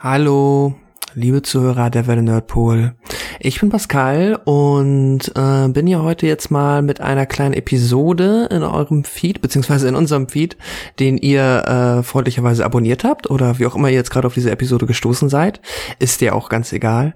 Hallo, liebe Zuhörer der Welle Nerdpool. Ich bin Pascal und bin hier heute jetzt mal mit einer kleinen Episode in eurem Feed, beziehungsweise in unserem Feed, den ihr freundlicherweise abonniert habt oder wie auch immer ihr jetzt gerade auf diese Episode gestoßen seid. Ist dir auch ganz egal.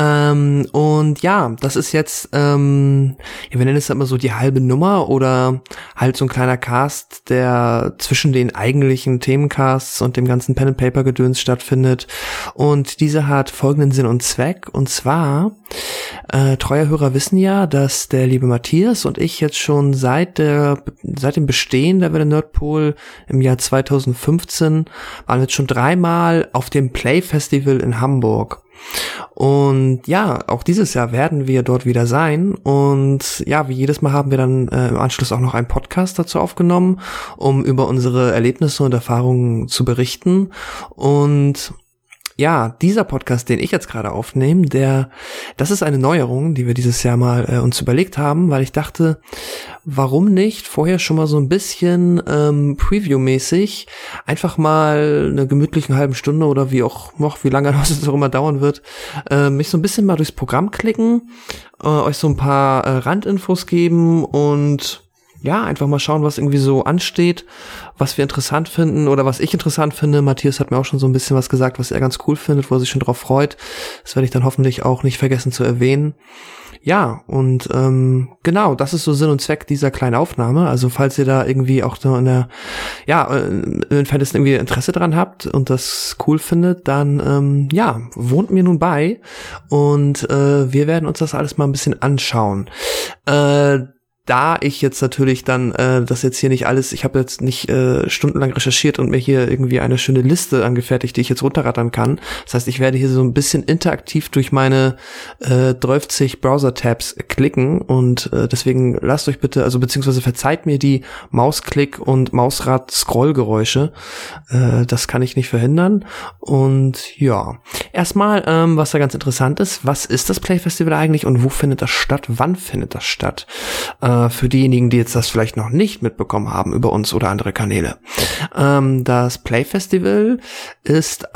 Und ja, das ist jetzt, wir nennen es immer so die halbe Nummer oder halt so ein kleiner Cast, der zwischen den eigentlichen Themencasts und dem ganzen Pen-and-Paper-Gedöns stattfindet. Und dieser hat folgenden Sinn und Zweck, und zwar treue Hörer wissen ja, dass der liebe Matthias und ich jetzt schon seit dem Bestehen der Welle Nerdpool im Jahr 2015 waren jetzt schon 3-mal auf dem Play Festival in Hamburg. Und ja, auch dieses Jahr werden wir dort wieder sein und ja, wie jedes Mal haben wir dann im Anschluss auch noch einen Podcast dazu aufgenommen, um über unsere Erlebnisse und Erfahrungen zu berichten. Und ja, dieser Podcast, den ich jetzt gerade aufnehme, das ist eine Neuerung, die wir dieses Jahr mal uns überlegt haben, weil ich dachte, warum nicht vorher schon mal so ein bisschen Preview-mäßig einfach mal eine gemütliche halbe Stunde oder wie lange das auch immer dauern wird, mich so ein bisschen mal durchs Programm klicken, euch so ein paar Randinfos geben und ja, einfach mal schauen, was irgendwie so ansteht, was wir interessant finden oder was ich interessant finde. Matthias hat mir auch schon so ein bisschen was gesagt, was er ganz cool findet, wo er sich schon drauf freut. Das werde ich dann hoffentlich auch nicht vergessen zu erwähnen. Ja, und genau, das ist so Sinn und Zweck dieser kleinen Aufnahme. Also falls ihr da irgendwie auch so im Fantasy irgendwie Interesse dran habt und das cool findet, dann wohnt mir nun bei und wir werden uns das alles mal ein bisschen anschauen. Da ich jetzt natürlich dann das jetzt hier nicht alles, ich habe jetzt nicht stundenlang recherchiert und mir hier irgendwie eine schöne Liste angefertigt, die ich jetzt runterrattern kann. Das heißt, ich werde hier so ein bisschen interaktiv durch meine 12 Browser-Tabs klicken und deswegen lasst euch bitte, also beziehungsweise verzeiht mir die Mausklick- und Mausrad-Scrollgeräusche. Das kann ich nicht verhindern. Und ja, erstmal, was da ganz interessant ist, was ist das Play Festival eigentlich und wo findet das statt? Wann findet das statt? Für diejenigen, die jetzt das vielleicht noch nicht mitbekommen haben über uns oder andere Kanäle. Das Play Festival ist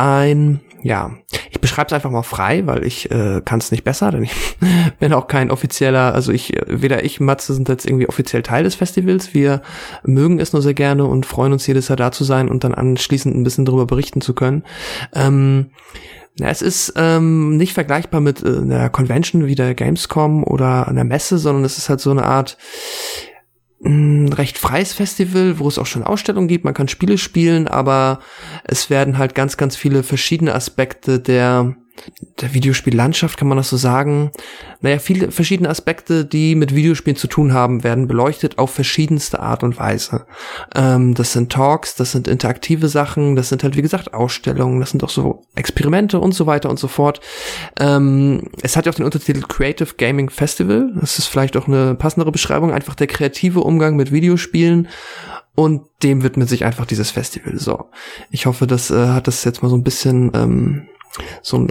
ich beschreibe es einfach mal frei, weil ich kann es nicht besser, denn ich bin auch kein offizieller, also weder ich, Matze sind jetzt irgendwie offiziell Teil des Festivals. Wir mögen es nur sehr gerne und freuen uns jedes Jahr da zu sein und dann anschließend ein bisschen darüber berichten zu können. Es ist nicht vergleichbar mit einer Convention wie der Gamescom oder einer Messe, sondern es ist halt so eine Art recht freies Festival, wo es auch schon Ausstellungen gibt, man kann Spiele spielen, aber es werden halt ganz, ganz viele verschiedene Aspekte der Videospiellandschaft, kann man das so sagen. Viele verschiedene Aspekte, die mit Videospielen zu tun haben, werden beleuchtet auf verschiedenste Art und Weise. Das sind Talks, das sind interaktive Sachen, das sind halt, wie gesagt, Ausstellungen, das sind auch so Experimente und so weiter und so fort. Es hat ja auch den Untertitel Creative Gaming Festival. Das ist vielleicht auch eine passendere Beschreibung, einfach der kreative Umgang mit Videospielen. Und dem widmet sich einfach dieses Festival. So, ich hoffe, das hat das jetzt mal so ein bisschen also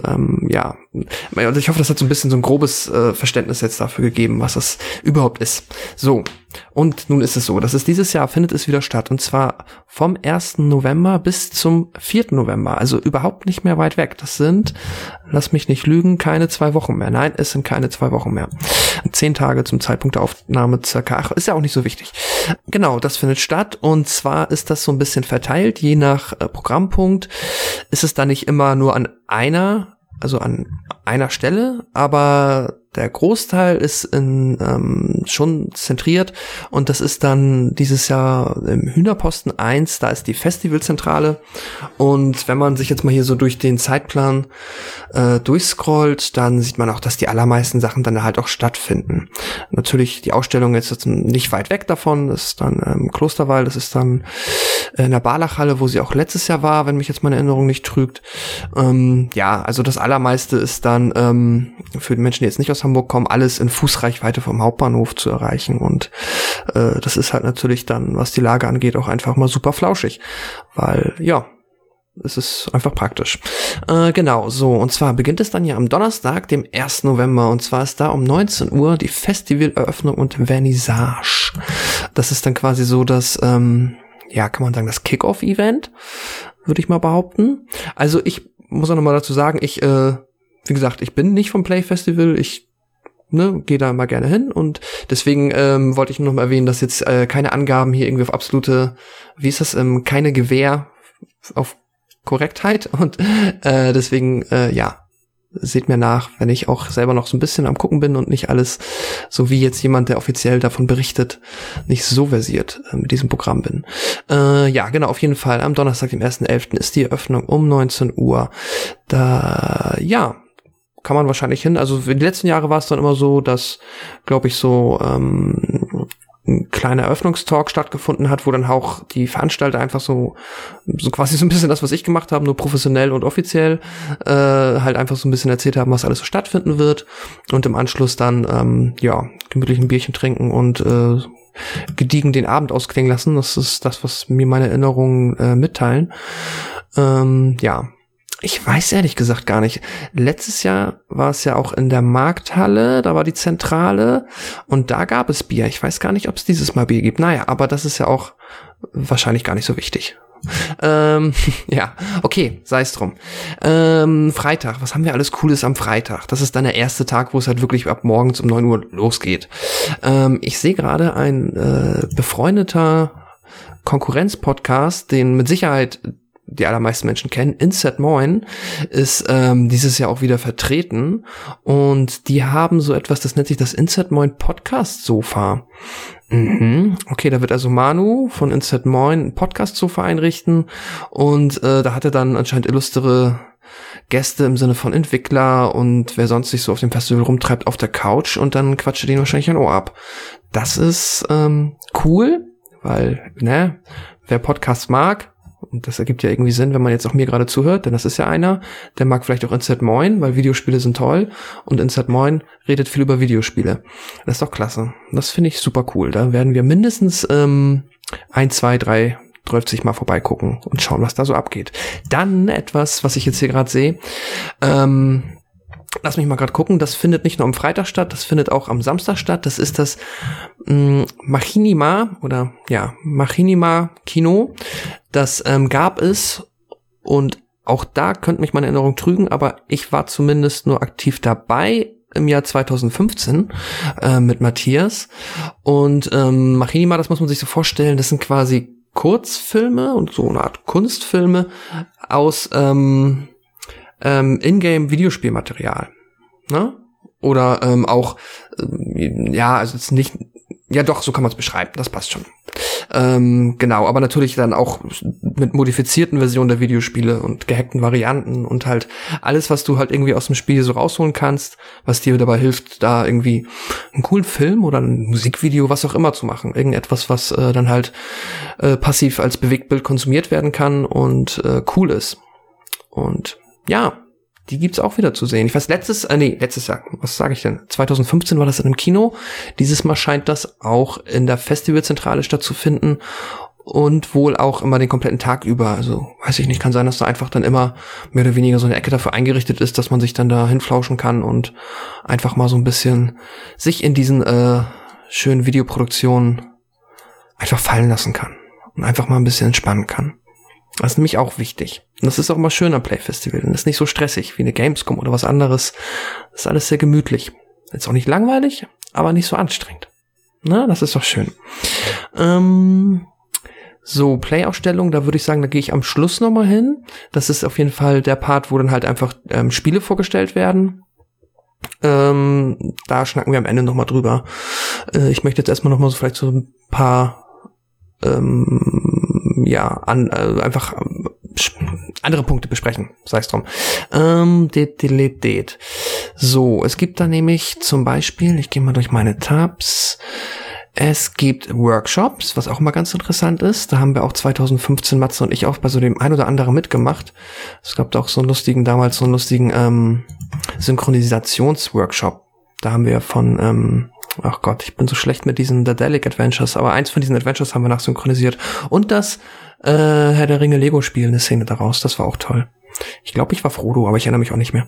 ich hoffe, das hat so ein bisschen so ein grobes Verständnis jetzt dafür gegeben, was das überhaupt ist. So, und nun ist es so, dass es dieses Jahr findet es wieder statt, und zwar vom 1. November bis zum 4. November, also überhaupt nicht mehr weit weg. Das sind, lass mich nicht lügen, keine 2 Wochen mehr. Nein, es sind keine 2 Wochen mehr. 10 Tage zum Zeitpunkt der Aufnahme circa. Ach, ist ja auch nicht so wichtig. Genau, das findet statt, und zwar ist das so ein bisschen verteilt, je nach Programmpunkt ist es dann nicht immer nur an einer Stelle, aber der Großteil ist schon zentriert, und das ist dann dieses Jahr im Hühnerposten 1, da ist die Festivalzentrale, und wenn man sich jetzt mal hier so durch den Zeitplan durchscrollt, dann sieht man auch, dass die allermeisten Sachen dann halt auch stattfinden. Natürlich die Ausstellung jetzt nicht weit weg davon, das ist dann im Klosterwald, das ist dann in der Barlachhalle, wo sie auch letztes Jahr war, wenn mich jetzt meine Erinnerung nicht trügt. Also das allermeiste ist dann für die Menschen, die jetzt nicht aus Hamburg kommen, alles in Fußreichweite vom Hauptbahnhof zu erreichen, und das ist halt natürlich dann, was die Lage angeht, auch einfach mal super flauschig, weil es ist einfach praktisch. Genau, so, und zwar beginnt es dann ja am Donnerstag, dem 1. November, und zwar ist da um 19 Uhr die Festivaleröffnung und Vernissage. Das ist dann quasi so das, kann man sagen, das Kick-Off-Event, würde ich mal behaupten. Also ich muss auch nochmal dazu sagen, wie gesagt, ich bin nicht vom Play Festival, ich gehe da mal gerne hin und deswegen wollte ich nur noch mal erwähnen, dass jetzt keine Angaben hier irgendwie auf absolute, wie ist das, keine Gewähr auf Korrektheit und deswegen, seht mir nach, wenn ich auch selber noch so ein bisschen am Gucken bin und nicht alles, so wie jetzt jemand, der offiziell davon berichtet, nicht so versiert mit diesem Programm bin. Genau, auf jeden Fall. Am Donnerstag, dem 1.11. ist die Eröffnung um 19 Uhr. Da, kann man wahrscheinlich hin. Also in den letzten Jahren war es dann immer so, dass, glaube ich, so ein kleiner Eröffnungstalk stattgefunden hat, wo dann auch die Veranstalter einfach so quasi so ein bisschen das, was ich gemacht habe, nur professionell und offiziell, halt einfach so ein bisschen erzählt haben, was alles so stattfinden wird und im Anschluss dann, gemütlich ein Bierchen trinken und gediegen den Abend ausklingen lassen. Das ist das, was mir meine Erinnerungen mitteilen. Ich weiß ehrlich gesagt gar nicht. Letztes Jahr war es ja auch in der Markthalle, da war die Zentrale und da gab es Bier. Ich weiß gar nicht, ob es dieses Mal Bier gibt. Naja, aber das ist ja auch wahrscheinlich gar nicht so wichtig. Okay, sei es drum. Freitag, was haben wir alles Cooles am Freitag? Das ist dann der erste Tag, wo es halt wirklich ab morgens um 9 Uhr losgeht. Ich sehe gerade ein befreundeter Konkurrenz-Podcast, den mit Sicherheit die allermeisten Menschen kennen, Insert Moin, ist dieses Jahr auch wieder vertreten und die haben so etwas, das nennt sich das Insert Moin Podcast Sofa. Okay, da wird also Manu von Insert Moin ein Podcast Sofa einrichten und da hat er dann anscheinend illustre Gäste im Sinne von Entwickler und wer sonst sich so auf dem Festival rumtreibt auf der Couch und dann quatscht er den wahrscheinlich ein Ohr ab. Das ist cool, weil, wer Podcasts mag, und das ergibt ja irgendwie Sinn, wenn man jetzt auch mir gerade zuhört, denn das ist ja einer, der mag vielleicht auch Insert Moin, weil Videospiele sind toll und Insert Moin redet viel über Videospiele. Das ist doch klasse. Das finde ich super cool. Da werden wir mindestens 1, 2, 3, 30 Mal vorbeigucken und schauen, was da so abgeht. Dann etwas, was ich jetzt hier gerade sehe, lass mich mal gerade gucken, das findet nicht nur am Freitag statt, das findet auch am Samstag statt. Das ist das Machinima Kino. Das gab es und auch da könnte mich meine Erinnerung trügen, aber ich war zumindest nur aktiv dabei im Jahr 2015 mit Matthias. Und Machinima, das muss man sich so vorstellen, das sind quasi Kurzfilme und so eine Art Kunstfilme aus Ingame-Videospielmaterial, ne? Oder also jetzt nicht, ja doch, so kann man es beschreiben, das passt schon. Genau, aber natürlich dann auch mit modifizierten Versionen der Videospiele und gehackten Varianten und halt alles, was du halt irgendwie aus dem Spiel so rausholen kannst, was dir dabei hilft, da irgendwie einen coolen Film oder ein Musikvideo, was auch immer zu machen. Irgendetwas, was dann halt passiv als Bewegtbild konsumiert werden kann und cool ist. Und ja, die gibt's auch wieder zu sehen. Ich weiß, letztes Jahr, was sage ich denn? 2015 war das in einem Kino. Dieses Mal scheint das auch in der Festivalzentrale stattzufinden und wohl auch immer den kompletten Tag über. Also, weiß ich nicht, kann sein, dass da einfach dann immer mehr oder weniger so eine Ecke dafür eingerichtet ist, dass man sich dann da hinflauschen kann und einfach mal so ein bisschen sich in diesen schönen Videoproduktionen einfach fallen lassen kann und einfach mal ein bisschen entspannen kann. Das ist nämlich auch wichtig. Und das ist auch immer schön am Play Festival. Und das ist nicht so stressig wie eine Gamescom oder was anderes. Das ist alles sehr gemütlich. Jetzt auch nicht langweilig, aber nicht so anstrengend. Na, das ist doch schön. So, Play-Ausstellung, da würde ich sagen, da gehe ich am Schluss nochmal hin. Das ist auf jeden Fall der Part, wo dann halt einfach Spiele vorgestellt werden. Da schnacken wir am Ende nochmal drüber. Ich möchte jetzt erstmal nochmal so vielleicht so ein paar einfach andere Punkte besprechen, sei es drum. So, es gibt da nämlich zum Beispiel, ich gehe mal durch meine Tabs, es gibt Workshops, was auch mal ganz interessant ist. Da haben wir auch 2015 Matze und ich auch bei so dem ein oder anderen mitgemacht. Es gab da auch so einen lustigen Synchronisationsworkshop. Da haben wir von ach Gott, ich bin so schlecht mit diesen Daedalic Adventures, aber eins von diesen Adventures haben wir nachsynchronisiert. Und das Herr der Ringe Lego-Spiel, eine Szene daraus, das war auch toll. Ich glaube, ich war Frodo, aber ich erinnere mich auch nicht mehr.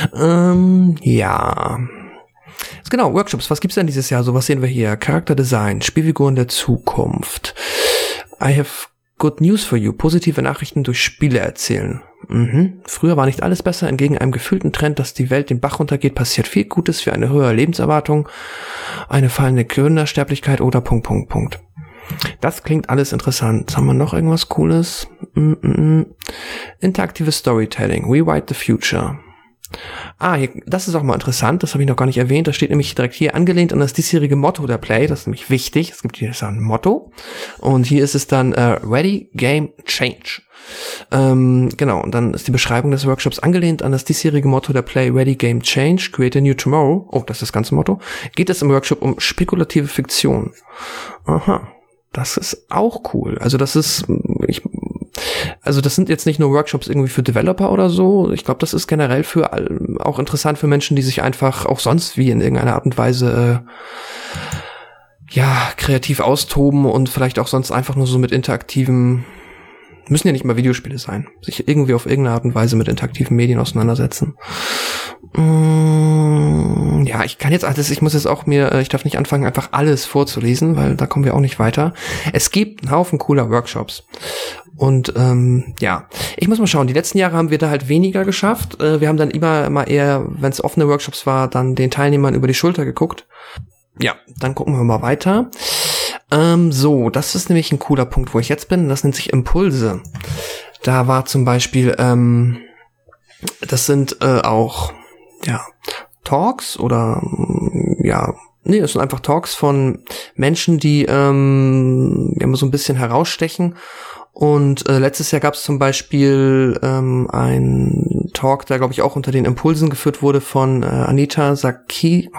Genau, Workshops, was gibt's denn dieses Jahr? So, was sehen wir hier? Charakterdesign, Spielfiguren der Zukunft. I have good news for you. Positive Nachrichten durch Spiele erzählen. Früher war nicht alles besser. Entgegen einem gefühlten Trend, dass die Welt den Bach runtergeht, passiert viel Gutes für eine höhere Lebenserwartung, eine fallende Kindersterblichkeit oder ... Das klingt alles interessant. Haben wir noch irgendwas Cooles? Interaktives Storytelling. Rewrite the Future. Hier, das ist auch mal interessant, das habe ich noch gar nicht erwähnt, das steht nämlich direkt hier, angelehnt an das diesjährige Motto der Play, das ist nämlich wichtig, es gibt hier ein Motto und hier ist es dann Ready, Game, Change. Genau, und dann ist die Beschreibung des Workshops angelehnt an das diesjährige Motto der Play Ready, Game, Change, Create a New Tomorrow, das ist das ganze Motto, geht es im Workshop um spekulative Fiktion. Aha, das ist auch cool, also das sind jetzt nicht nur Workshops irgendwie für Developer oder so. Ich glaube, das ist generell auch interessant für Menschen, die sich einfach auch sonst wie in irgendeiner Art und Weise kreativ austoben und vielleicht auch sonst einfach nur so mit interaktiven, müssen ja nicht mal Videospiele sein, sich irgendwie auf irgendeine Art und Weise mit interaktiven Medien auseinandersetzen. Ich kann jetzt alles, ich darf nicht anfangen, einfach alles vorzulesen, weil da kommen wir auch nicht weiter. Es gibt einen Haufen cooler Workshops. Und ich muss mal schauen, die letzten Jahre haben wir da halt weniger geschafft. Wir haben dann immer eher, wenn es offene Workshops war, dann den Teilnehmern über die Schulter geguckt. Ja, dann gucken wir mal weiter. Das ist nämlich ein cooler Punkt, wo ich jetzt bin. Das nennt sich Impulse. Da war zum Beispiel, das sind auch Talks oder es sind einfach Talks von Menschen, die immer so ein bisschen herausstechen. Und letztes Jahr gab es zum Beispiel einen Talk, der glaube ich auch unter den Impulsen geführt wurde von Anita Sarkeesian.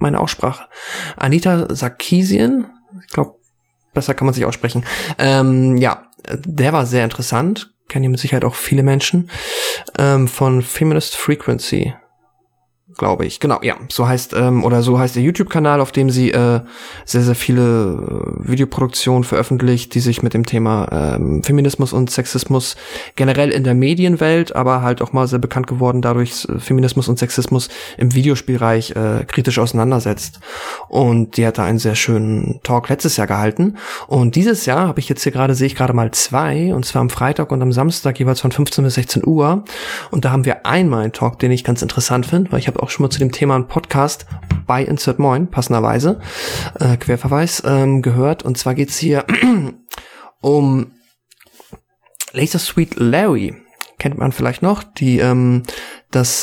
Ich glaube, besser kann man sich aussprechen. Der war sehr interessant. Kennen die mit Sicherheit auch viele Menschen. Von Feminist Frequency, glaube ich. Genau, ja. So heißt der YouTube-Kanal, auf dem sie sehr, sehr viele Videoproduktionen veröffentlicht, die sich mit dem Thema Feminismus und Sexismus generell in der Medienwelt, aber halt auch mal sehr bekannt geworden dadurch, Feminismus und Sexismus im Videospielbereich kritisch auseinandersetzt. Und die hat da einen sehr schönen Talk letztes Jahr gehalten. Und dieses Jahr sehe ich gerade mal 2, und zwar am Freitag und am Samstag jeweils von 15 bis 16 Uhr. Und da haben wir einmal einen Talk, den ich ganz interessant finde, weil ich habe auch schon mal zu dem Thema einen Podcast bei Insert Moin, passenderweise, Querverweis, gehört. Und zwar geht's hier um Laser Sweet Larry. Kennt man vielleicht noch, die das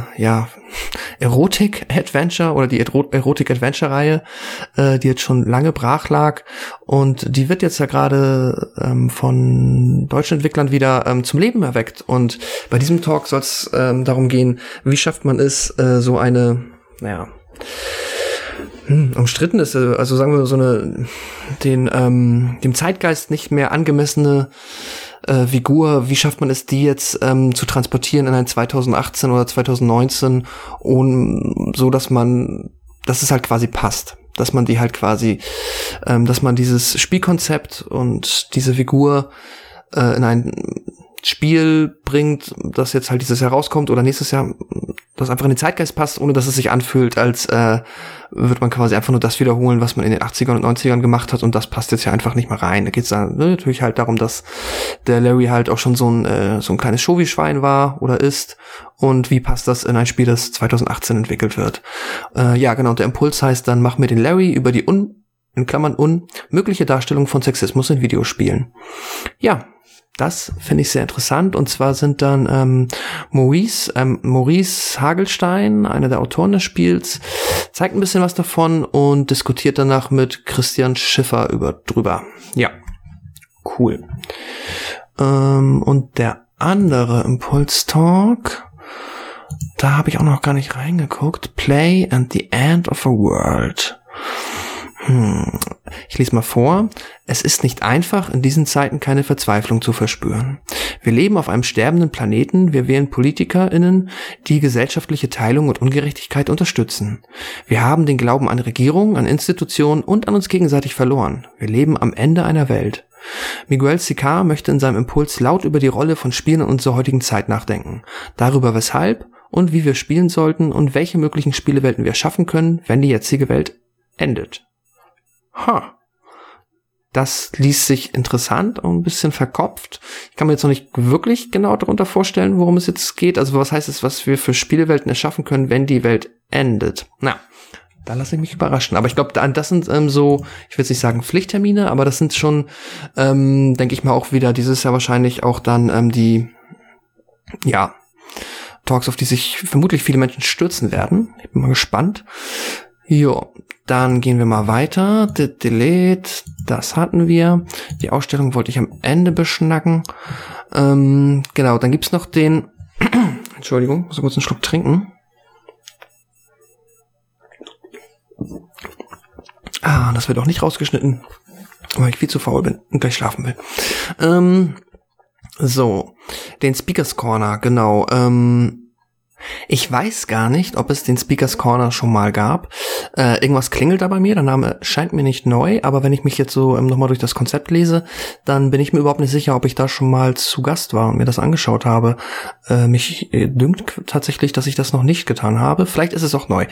Erotik-Adventure oder die Erotik-Adventure-Reihe, die jetzt schon lange brach lag, und die wird jetzt ja gerade von deutschen Entwicklern wieder zum Leben erweckt. Und bei diesem Talk soll es darum gehen, wie schafft man es, so eine, umstritten ist, also sagen wir so dem Zeitgeist nicht mehr angemessene Figur, wie schafft man es, die jetzt zu transportieren in ein 2018 oder 2019, so dass es halt quasi passt, dass man die halt quasi, dass man dieses Spielkonzept und diese Figur in ein Spiel bringt, das jetzt halt dieses Jahr rauskommt oder nächstes Jahr, das einfach in den Zeitgeist passt, ohne dass es sich anfühlt, als wird man quasi einfach nur das wiederholen, was man in den 80ern und 90ern gemacht hat, und das passt jetzt ja einfach nicht mehr rein. Da geht's dann natürlich halt darum, dass der Larry halt auch schon so ein kleines Shovi-Schwein war oder ist, und wie passt das in ein Spiel, das 2018 entwickelt wird. Genau, der Impuls heißt dann, mach mir den Larry über die mögliche Darstellung von Sexismus in Videospielen. Ja, das finde ich sehr interessant, und zwar sind dann Maurice Hagelstein, einer der Autoren des Spiels, zeigt ein bisschen was davon und diskutiert danach mit Christian Schiffer drüber. Ja, cool. Und der andere Impuls-Talk, da habe ich auch noch gar nicht reingeguckt. Play and the End of a World. Ich lese mal vor. Es ist nicht einfach, in diesen Zeiten keine Verzweiflung zu verspüren. Wir leben auf einem sterbenden Planeten, wir wählen PolitikerInnen, die gesellschaftliche Teilung und Ungerechtigkeit unterstützen. Wir haben den Glauben an Regierungen, an Institutionen und an uns gegenseitig verloren. Wir leben am Ende einer Welt. Miguel Sicard möchte in seinem Impuls laut über die Rolle von Spielen in unserer heutigen Zeit nachdenken. Darüber, weshalb und wie wir spielen sollten und welche möglichen Spielewelten wir schaffen können, wenn die jetzige Welt endet. das liest sich interessant und ein bisschen verkopft. Ich kann mir jetzt noch nicht wirklich genau darunter vorstellen, worum es jetzt geht. Also was heißt es, was wir für Spielewelten erschaffen können, wenn die Welt endet? Na, da lasse ich mich überraschen. Aber ich glaube, das sind so, ich will jetzt nicht sagen Pflichttermine, aber das sind schon, denke ich mal, auch wieder dieses Jahr wahrscheinlich auch dann die, ja, Talks, auf die sich vermutlich viele Menschen stürzen werden. Ich bin mal gespannt. Jo, dann gehen wir mal weiter. Delete, das hatten wir. Die Ausstellung wollte ich am Ende beschnacken. Genau, dann gibt's noch den Entschuldigung, muss kurz einen Schluck trinken. Das wird auch nicht rausgeschnitten, weil ich viel zu faul bin und gleich schlafen will. So, den Speakers Corner, genau. Ich weiß gar nicht, ob es den Speakers Corner schon mal gab. Irgendwas klingelt da bei mir, der Name scheint mir nicht neu, aber wenn ich mich jetzt so nochmal durch das Konzept lese, dann bin ich mir überhaupt nicht sicher, ob ich da schon mal zu Gast war und mir das angeschaut habe. Mich dünkt tatsächlich, dass ich das noch nicht getan habe. Vielleicht ist es auch neu.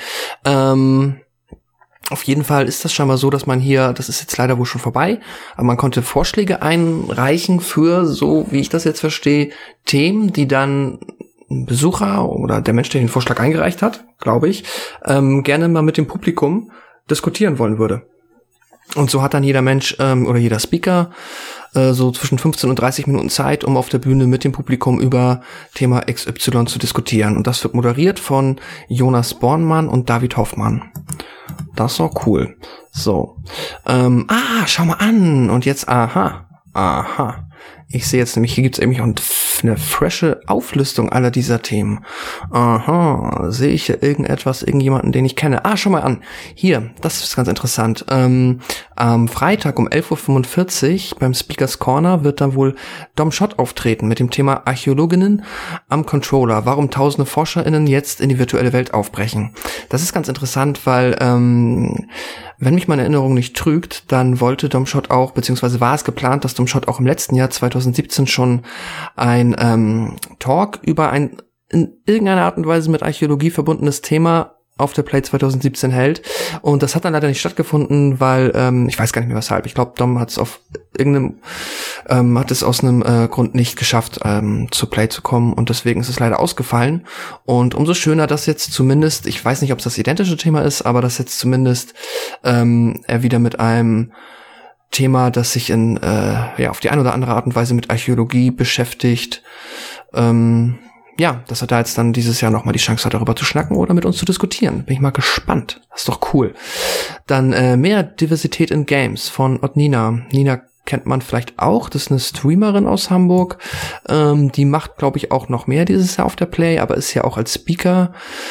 Auf jeden Fall ist das scheinbar so, dass man hier, das ist jetzt leider wohl schon vorbei, aber man konnte Vorschläge einreichen für, so wie ich das jetzt verstehe, Themen, die dann ein Besucher oder der Mensch, der den Vorschlag eingereicht hat, glaube ich, gerne mal mit dem Publikum diskutieren wollen würde. Und so hat dann jeder Mensch oder jeder Speaker so zwischen 15 und 30 Minuten Zeit, um auf der Bühne mit dem Publikum über Thema XY zu diskutieren. Und das wird moderiert von Jonas Bornmann und David Hoffmann. Das ist auch cool. So. Schau mal an. Und jetzt, aha. Ich sehe jetzt nämlich, hier gibt's nämlich auch eine frische Auflistung aller dieser Themen. Aha, sehe ich hier irgendjemanden, den ich kenne? Schau mal an. Hier, das ist ganz interessant. Am Freitag um 11:45 Uhr beim Speakers Corner wird dann wohl Dom Schott auftreten mit dem Thema Archäologinnen am Controller. Warum tausende ForscherInnen jetzt in die virtuelle Welt aufbrechen. Das ist ganz interessant, weil wenn mich meine Erinnerung nicht trügt, dann wollte Dom Schott auch, beziehungsweise war es geplant, dass Dom Schott auch im letzten Jahr 2017 schon ein Talk über ein in irgendeiner Art und Weise mit Archäologie verbundenes Thema auf der Play 2017 hält. Und das hat dann leider nicht stattgefunden, weil, ich weiß gar nicht mehr weshalb. Ich glaube, Dom hat es aus einem Grund nicht geschafft, zur Play zu kommen. Und deswegen ist es leider ausgefallen. Und umso schöner, dass jetzt zumindest, ich weiß nicht, ob es das identische Thema ist, aber dass jetzt zumindest er wieder mit einem Thema, das sich auf die eine oder andere Art und Weise mit Archäologie beschäftigt, dass er da jetzt dann dieses Jahr nochmal die Chance hat, darüber zu schnacken oder mit uns zu diskutieren. Bin ich mal gespannt. Das ist doch cool. Dann mehr Diversität in Games von Otnina. Nina kennt man vielleicht auch. Das ist eine Streamerin aus Hamburg. Die macht, glaube ich, auch noch mehr dieses Jahr auf der Play, aber ist ja auch als Speaker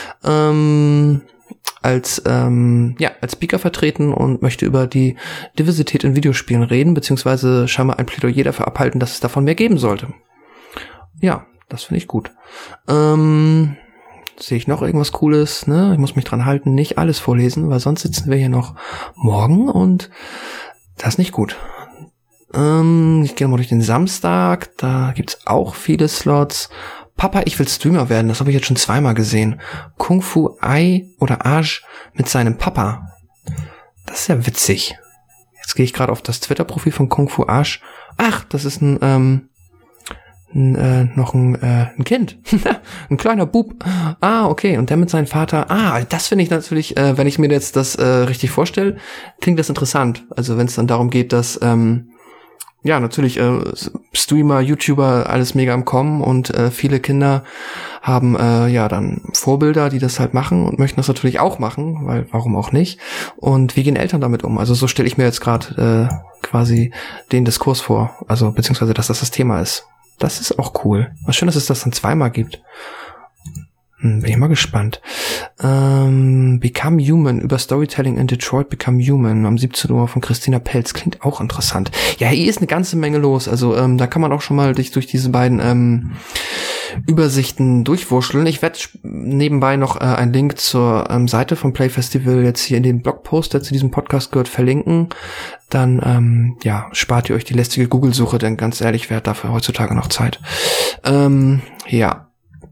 als Speaker vertreten und möchte über die Diversität in Videospielen reden, beziehungsweise scheinbar ein Plädoyer dafür abhalten, dass es davon mehr geben sollte. Ja, das finde ich gut. Sehe ich noch irgendwas Cooles? Ne? Ich muss mich dran halten, nicht alles vorlesen, weil sonst sitzen wir hier noch morgen und das ist nicht gut. Ich gehe mal durch den Samstag, da gibt's auch viele Slots. Papa, ich will Streamer werden, das habe ich jetzt schon zweimal gesehen. Kung Fu Ai oder Aj mit seinem Papa. Das ist ja witzig. Jetzt gehe ich gerade auf das Twitter-Profil von Kung Fu Aj. Ach, das ist ein Kind. Ein kleiner Bub. Okay. Und der mit seinem Vater. Das finde ich natürlich, wenn ich mir jetzt das richtig vorstelle, klingt das interessant. Also wenn es dann darum geht, dass natürlich Streamer, YouTuber, alles mega am Kommen und viele Kinder haben dann Vorbilder, die das halt machen und möchten das natürlich auch machen, weil warum auch nicht? Und wie gehen Eltern damit um? Also so stelle ich mir jetzt gerade quasi den Diskurs vor, also beziehungsweise, dass das Thema ist. Das ist auch cool. Was schön, dass es das dann zweimal gibt. Bin ich mal gespannt. Become Human, über Storytelling in Detroit Become Human, am 17 Uhr von Christina Pelz. Klingt auch interessant. Ja, hier ist eine ganze Menge los. Also da kann man auch schon mal durch diese beiden Übersichten durchwurschteln. Ich werde nebenbei noch einen Link zur Seite vom Play Festival jetzt hier in dem Blogpost, der zu diesem Podcast gehört, verlinken. Dann spart ihr euch die lästige Google-Suche, denn ganz ehrlich, wer hat dafür heutzutage noch Zeit?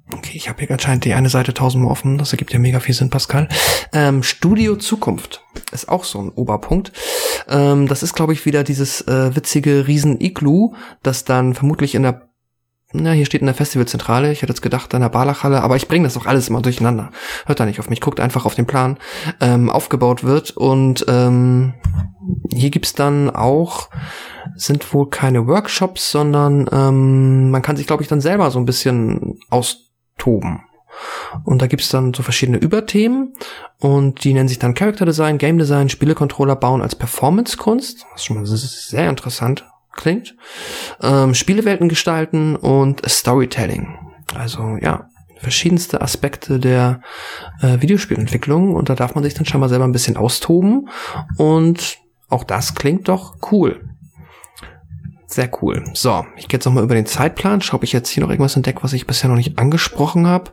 Okay, ich habe hier anscheinend die eine Seite 1000 Mal offen. Das ergibt ja mega viel Sinn, Pascal. Studio Zukunft ist auch so ein Oberpunkt. Das ist, glaube ich, wieder dieses witzige Riesen-Iglu, das dann vermutlich hier steht in der Festivalzentrale. Ich hätte jetzt gedacht in der Barlachhalle, aber ich bringe das auch alles immer durcheinander. Hört da nicht auf mich, guckt einfach auf den Plan. Aufgebaut wird. Und hier gibt's dann auch, sind wohl keine Workshops, sondern man kann sich, glaube ich, dann selber so ein bisschen austoben. Und da gibt's dann so verschiedene Überthemen und die nennen sich dann Character Design, Game Design, Spielecontroller bauen als Performance-Kunst, was schon mal sehr interessant klingt, Spielewelten gestalten und Storytelling. Also ja, verschiedenste Aspekte der Videospielentwicklung und da darf man sich dann schon mal selber ein bisschen austoben und auch das klingt doch cool. Sehr cool. So, ich gehe jetzt noch mal über den Zeitplan. Schau, ob ich jetzt hier noch irgendwas entdecke, was ich bisher noch nicht angesprochen habe.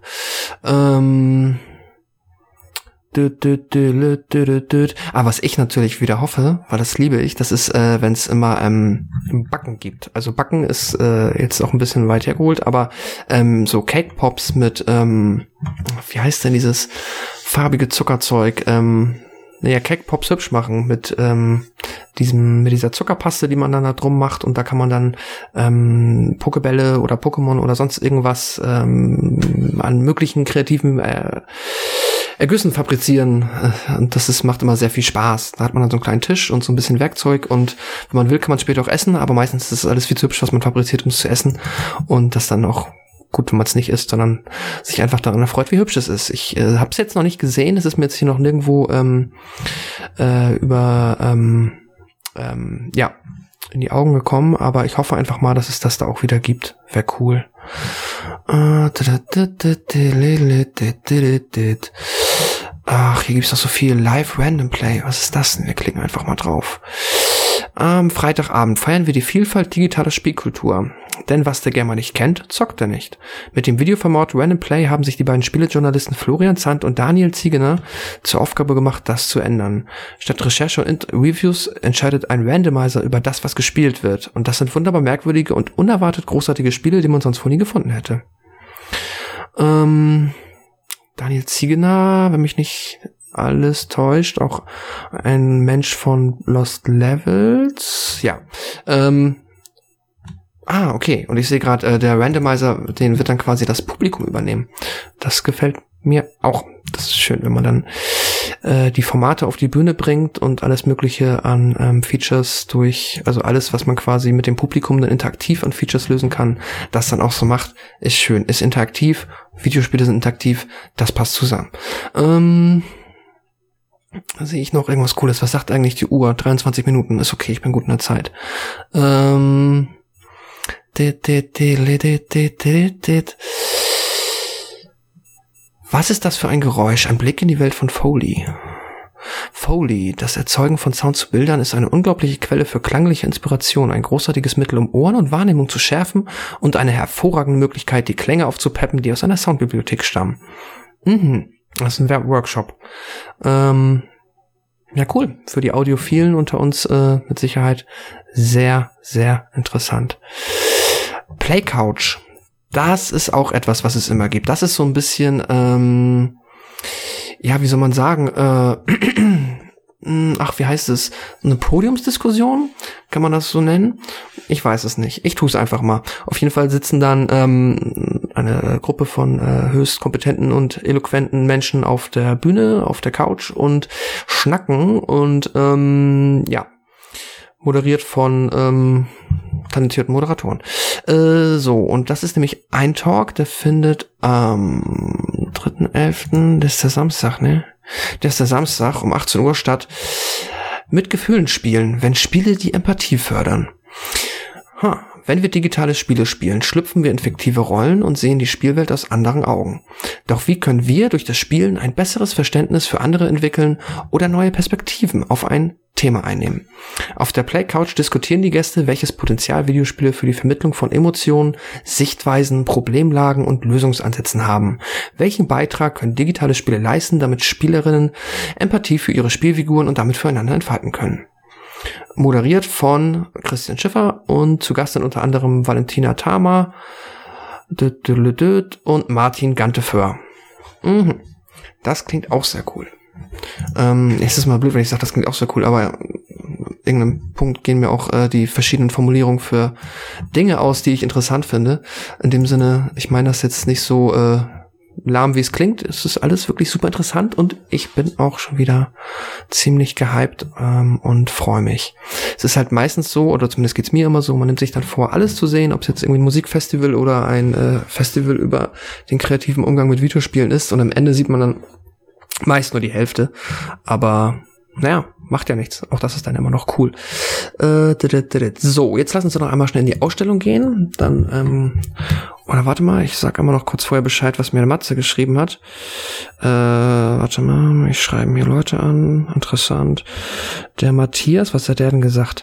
Was ich natürlich wieder hoffe, weil das liebe ich, das ist, wenn es immer Backen gibt. Also Backen ist jetzt auch ein bisschen weit hergeholt, aber so Cake Pops mit, wie heißt denn dieses farbige Zuckerzeug? Cake Pops hübsch machen mit dieser Zuckerpaste, die man dann da drum macht und da kann man dann Pokebälle oder Pokémon oder sonst irgendwas an möglichen kreativen Ergüssen fabrizieren und macht immer sehr viel Spaß. Da hat man dann so einen kleinen Tisch und so ein bisschen Werkzeug und wenn man will, kann man später auch essen, aber meistens ist das alles viel zu hübsch, was man fabriziert, um es zu essen und das dann auch gut, wenn man es nicht isst, sondern sich einfach daran erfreut, wie hübsch es ist. Ich habe es jetzt noch nicht gesehen, es ist mir jetzt hier noch nirgendwo in die Augen gekommen, aber ich hoffe einfach mal, dass es das da auch wieder gibt. Wäre cool. Ach, hier gibt's doch so viel Live Random Play. Was ist das denn? Wir klicken einfach mal drauf. Am Freitagabend feiern wir die Vielfalt digitaler Spielkultur. Denn was der Gamer nicht kennt, zockt er nicht. Mit dem Videoformat Random Play haben sich die beiden Spielejournalisten Florian Zandt und Daniel Ziegener zur Aufgabe gemacht, das zu ändern. Statt Recherche und Reviews entscheidet ein Randomizer über das, was gespielt wird. Und das sind wunderbar merkwürdige und unerwartet großartige Spiele, die man sonst wohl nie gefunden hätte. Daniel Ziegener, wenn mich nicht alles täuscht, auch ein Mensch von Lost Levels. Ja. Okay. Und ich sehe gerade, der Randomizer, den wird dann quasi das Publikum übernehmen. Das gefällt mir auch. Das ist schön, wenn man dann die Formate auf die Bühne bringt und alles Mögliche an Features also alles, was man quasi mit dem Publikum dann interaktiv an Features lösen kann, das dann auch so macht, ist schön, ist interaktiv, Videospiele sind interaktiv, das passt zusammen. Sehe ich noch irgendwas Cooles? Was sagt eigentlich die Uhr? 23 Minuten, ist okay, ich bin gut in der Zeit. Was ist das für ein Geräusch? Ein Blick in die Welt von Foley. Foley, das Erzeugen von Sound zu Bildern, ist eine unglaubliche Quelle für klangliche Inspiration, ein großartiges Mittel, um Ohren und Wahrnehmung zu schärfen und eine hervorragende Möglichkeit, die Klänge aufzupeppen, die aus einer Soundbibliothek stammen. Das ist ein Workshop. Ja, cool. Für die Audiophilen unter uns mit Sicherheit sehr, sehr interessant. Playcouch. Das ist auch etwas, was es immer gibt. Das ist so ein bisschen, wie soll man sagen, wie heißt es? Eine Podiumsdiskussion? Kann man das so nennen? Ich weiß es nicht. Ich tue es einfach mal. Auf jeden Fall sitzen dann eine Gruppe von höchst kompetenten und eloquenten Menschen auf der Bühne, auf der Couch und schnacken und moderiert von talentierten Moderatoren. Und das ist nämlich ein Talk, der findet am 3.11., das ist der Samstag, ne? Der ist der Samstag um 18 Uhr statt. Mit Gefühlen spielen, wenn Spiele die Empathie fördern. Wenn wir digitale Spiele spielen, schlüpfen wir in fiktive Rollen und sehen die Spielwelt aus anderen Augen. Doch wie können wir durch das Spielen ein besseres Verständnis für andere entwickeln oder neue Perspektiven auf ein Thema einnehmen? Auf der Playcouch diskutieren die Gäste, welches Potenzial Videospiele für die Vermittlung von Emotionen, Sichtweisen, Problemlagen und Lösungsansätzen haben. Welchen Beitrag können digitale Spiele leisten, damit Spielerinnen Empathie für ihre Spielfiguren und damit füreinander entfalten können? Moderiert von Christian Schiffer und zu Gast sind unter anderem Valentina Thama, und Martin Ganteföhr. Das klingt auch sehr cool. Es ist mal blöd, wenn ich sage, das klingt auch sehr cool, aber irgendeinem Punkt gehen mir auch die verschiedenen Formulierungen für Dinge aus, die ich interessant finde. In dem Sinne, ich meine das jetzt nicht so lahm, wie es klingt. Es ist alles wirklich super interessant und ich bin auch schon wieder ziemlich gehypt und freue mich. Es ist halt meistens so, oder zumindest geht's mir immer so, man nimmt sich dann vor, alles zu sehen, ob es jetzt irgendwie ein Musikfestival oder ein Festival über den kreativen Umgang mit Videospielen ist, und am Ende sieht man dann meist nur die Hälfte, aber naja, macht ja nichts. Auch das ist dann immer noch cool. So, jetzt lassen Sie noch einmal schnell in die Ausstellung gehen. Dann, oder warte mal, ich sag immer noch kurz vorher Bescheid, was mir der Matze geschrieben hat. Warte mal, ich schreibe hier Leute an. Interessant. Der Matthias, was hat der denn gesagt?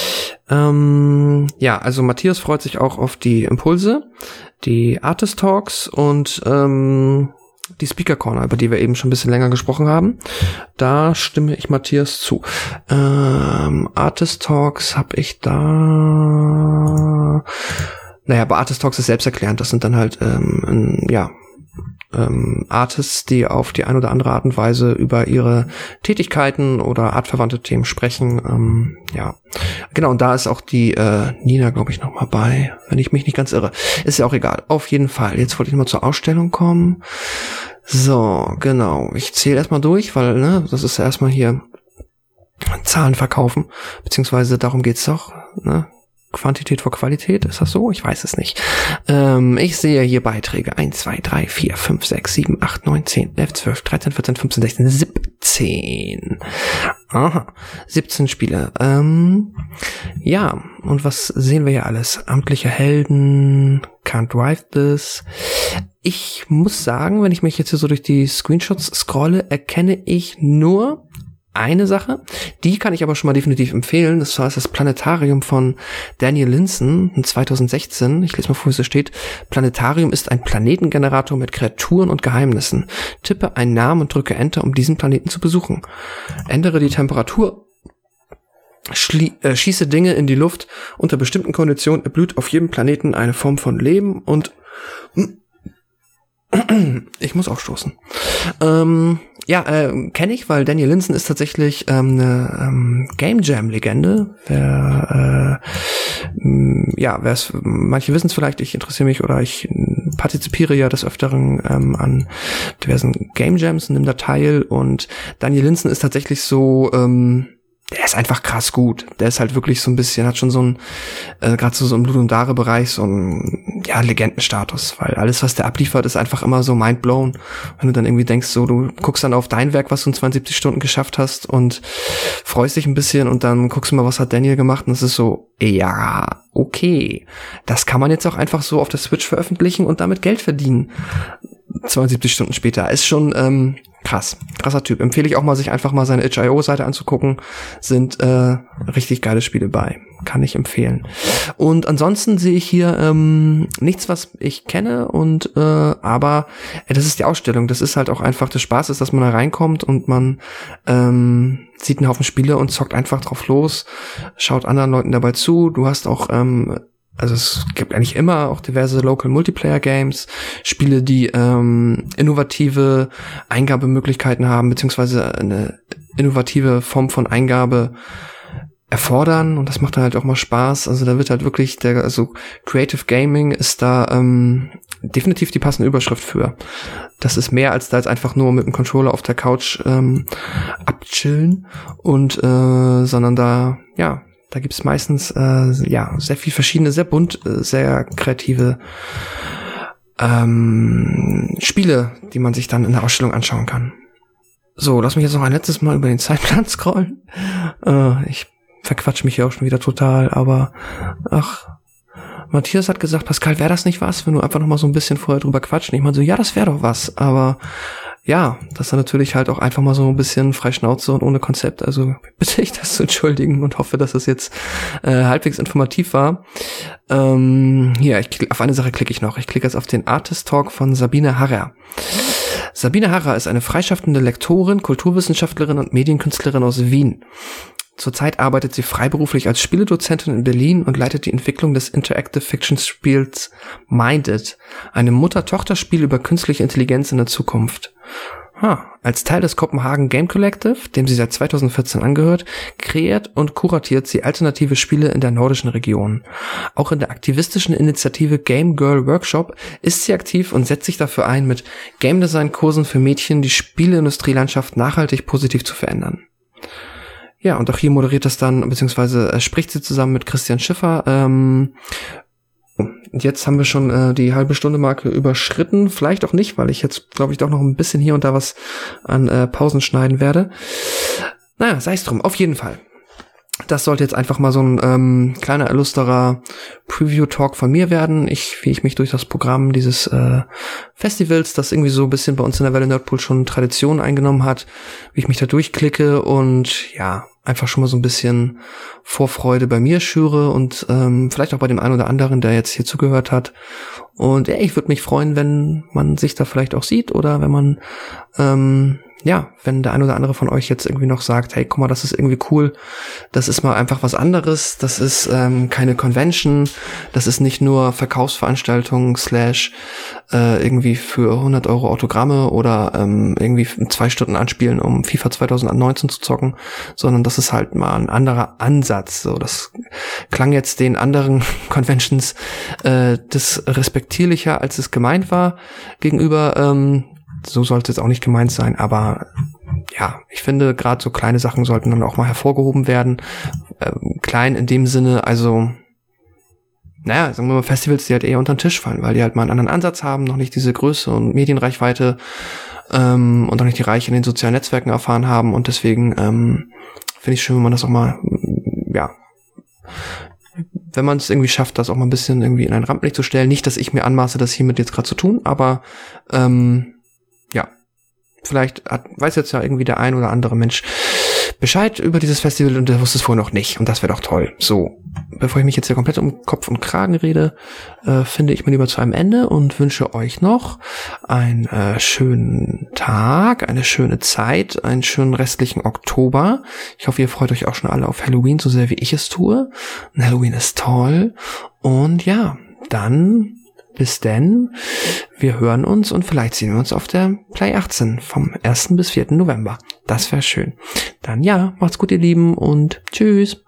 Ja, also Matthias freut sich auch auf die Impulse, die Artist Talks und die Speaker Corner, über die wir eben schon ein bisschen länger gesprochen haben. Da stimme ich Matthias zu. Artist Talks habe ich da... Naja, bei Artist Talks ist selbsterklärend. Das sind dann halt, Artists, die auf die eine oder andere Art und Weise über ihre Tätigkeiten oder artverwandte Themen sprechen. Ja, genau, und da ist auch die Nina, glaube ich, noch mal bei, wenn ich mich nicht ganz irre. Ist ja auch egal. Auf jeden Fall. Jetzt wollte ich mal zur Ausstellung kommen. So, genau. Ich zähle erstmal durch, weil, das ist ja erstmal hier Zahlen verkaufen, beziehungsweise darum geht's doch, Quantität vor Qualität, ist das so? Ich weiß es nicht. Ich sehe hier Beiträge 1, 2, 3, 4, 5, 6, 7, 8, 9, 10, 11, 12, 13, 14, 15, 16, 17. Aha, 17 Spiele. Ja, und was sehen wir hier alles? Amtliche Helden, Can't Drive This. Ich muss sagen, wenn ich mich jetzt hier so durch die Screenshots scrolle, erkenne ich nur eine Sache, die kann ich aber schon mal definitiv empfehlen. Das war das Planetarium von Daniel Linson in 2016. Ich lese mal vor, wie es steht. Planetarium ist ein Planetengenerator mit Kreaturen und Geheimnissen. Tippe einen Namen und drücke Enter, um diesen Planeten zu besuchen. Ändere die Temperatur. Schieße Dinge in die Luft. Unter bestimmten Konditionen erblüht auf jedem Planeten eine Form von Leben und ich muss aufstoßen. Kenne ich, weil Daniel Linson ist tatsächlich eine Game Jam-Legende. Manche wissen es vielleicht, ich interessiere mich oder ich partizipiere ja des Öfteren an diversen Game Jams und nehme da teil. Und Daniel Linson ist tatsächlich so, der ist einfach krass gut. Der ist halt wirklich so ein bisschen, hat schon so ein, gerade so im Blut- und Dare-Bereich so ein, Legendenstatus, weil alles, was der abliefert, ist einfach immer so mindblown. Wenn du dann irgendwie denkst, so, du guckst dann auf dein Werk, was du in 72 Stunden geschafft hast und freust dich ein bisschen und dann guckst du mal, was hat Daniel gemacht und es ist so, ja, okay. Das kann man jetzt auch einfach so auf der Switch veröffentlichen und damit Geld verdienen. 72 Stunden später. Ist schon, krasser Typ. Empfehle ich auch mal, sich einfach mal seine itch.io-Seite anzugucken. Sind richtig geile Spiele bei. Kann ich empfehlen. Und ansonsten sehe ich hier nichts, was ich kenne. Und aber das ist die Ausstellung. Das ist halt auch einfach des Spaßes, dass man da reinkommt und man sieht einen Haufen Spiele und zockt einfach drauf los. Schaut anderen Leuten dabei zu. Du hast auch also es gibt eigentlich immer auch diverse Local Multiplayer Games, Spiele, die innovative Eingabemöglichkeiten haben, beziehungsweise eine innovative Form von Eingabe erfordern, und das macht dann halt auch mal Spaß. Also da wird halt wirklich Creative Gaming ist da definitiv die passende Überschrift für. Das ist mehr als da jetzt einfach nur mit dem Controller auf der Couch abchillen und sondern da gibt's meistens sehr viel verschiedene, sehr bunt, sehr kreative Spiele, die man sich dann in der Ausstellung anschauen kann. So, lass mich jetzt noch ein letztes Mal über den Zeitplan scrollen. Ich verquatsche mich hier auch schon wieder total, aber Matthias hat gesagt, Pascal, wäre das nicht was, wenn du einfach noch mal so ein bisschen vorher drüber quatschen? Ich meine so, ja, das wäre doch was, aber ja, das ist dann natürlich halt auch einfach mal so ein bisschen frei Schnauze und ohne Konzept, also bitte ich das zu entschuldigen und hoffe, dass es jetzt halbwegs informativ war. Hier, auf eine Sache klicke ich noch. Ich klicke jetzt auf den Artist Talk von Sabine Harrer. Sabine Harrer ist eine freischaffende Lektorin, Kulturwissenschaftlerin und Medienkünstlerin aus Wien. Zurzeit arbeitet sie freiberuflich als Spieledozentin in Berlin und leitet die Entwicklung des Interactive Fiction Spiels Minded, einem Mutter-Tochter-Spiel über künstliche Intelligenz in der Zukunft. Als Teil des Copenhagen Game Collective, dem sie seit 2014 angehört, kreiert und kuratiert sie alternative Spiele in der nordischen Region. Auch in der aktivistischen Initiative Game Girl Workshop ist sie aktiv und setzt sich dafür ein, mit Game Design Kursen für Mädchen die Spieleindustrielandschaft nachhaltig positiv zu verändern. Ja, und auch hier moderiert das dann, beziehungsweise spricht sie zusammen mit Christian Schiffer. Jetzt haben wir schon die halbe Stunde Marke überschritten. Vielleicht auch nicht, weil ich jetzt, glaube ich, doch noch ein bisschen hier und da was an Pausen schneiden werde. Naja, sei es drum, auf jeden Fall. Das sollte jetzt einfach mal so ein kleiner, illustrer Preview-Talk von mir werden. Wie ich mich durch das Programm dieses Festivals, das irgendwie so ein bisschen bei uns in der Welle Nerdpool schon Tradition eingenommen hat, wie ich mich da durchklicke und ja, einfach schon mal so ein bisschen Vorfreude bei mir schüre und vielleicht auch bei dem einen oder anderen, der jetzt hier zugehört hat. Und ja, ich würde mich freuen, wenn man sich da vielleicht auch sieht oder wenn man wenn der ein oder andere von euch jetzt irgendwie noch sagt, hey, guck mal, das ist irgendwie cool, das ist mal einfach was anderes, das ist keine Convention, das ist nicht nur Verkaufsveranstaltung / irgendwie für 100 Euro Autogramme oder irgendwie 2 Stunden anspielen, um FIFA 2019 zu zocken, sondern das ist halt mal ein anderer Ansatz. So, das klang jetzt den anderen Conventions das respektierlicher, als es gemeint war gegenüber. So sollte es auch nicht gemeint sein, aber ja, ich finde, gerade so kleine Sachen sollten dann auch mal hervorgehoben werden. Klein in dem Sinne, also, naja, sagen wir mal Festivals, die halt eher unter den Tisch fallen, weil die halt mal einen anderen Ansatz haben, noch nicht diese Größe und Medienreichweite und auch nicht die Reiche in den sozialen Netzwerken erfahren haben und deswegen finde ich schön, wenn man das auch mal, ja, wenn man es irgendwie schafft, das auch mal ein bisschen irgendwie in ein Rampenlicht zu stellen. Nicht, dass ich mir anmaße, das hiermit jetzt gerade zu tun, aber ja, vielleicht weiß jetzt ja irgendwie der ein oder andere Mensch Bescheid über dieses Festival und der wusste es vorher noch nicht. Und das wäre doch toll. So, bevor ich mich jetzt hier komplett um Kopf und Kragen rede, finde ich mir lieber zu einem Ende und wünsche euch noch einen schönen Tag, eine schöne Zeit, einen schönen restlichen Oktober. Ich hoffe, ihr freut euch auch schon alle auf Halloween, so sehr wie ich es tue. Und Halloween ist toll. Und ja, dann bis denn, wir hören uns und vielleicht sehen wir uns auf der Play 18 vom 1. bis 4. November. Das wäre schön. Dann ja, macht's gut, ihr Lieben, und tschüss.